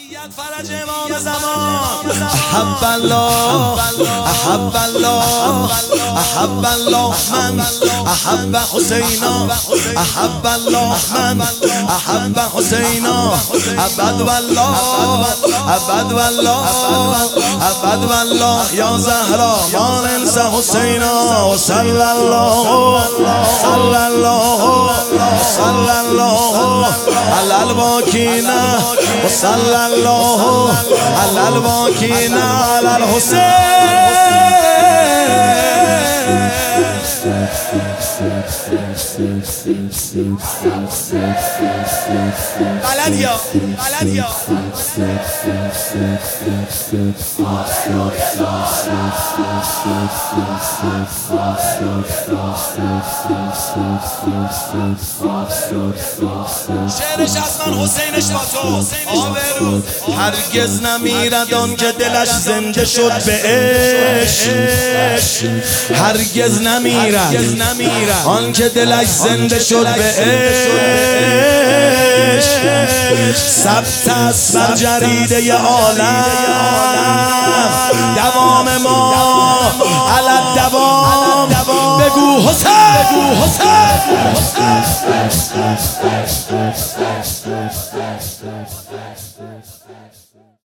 فرج امام زمان احب الله احب الله احب الله من احب حسینا احب الله من احب حسینا ابد والله ابد والله ابد والله یا زهرا ما ننسى حسینا وصلى الله صلى الله صلى الله على الباكين وصلى الله على الباكين على الحسين بلدیا بلدیا شعرش از من حسینش با تو آبرو هرگز نمیرد آن که دلش زنده شد به عشق هرگز نمیرد آن که دلش زنده شد به عشق ثبت است بر جریده عالم دوام ما علی الدوام بگو حسین بگو حسین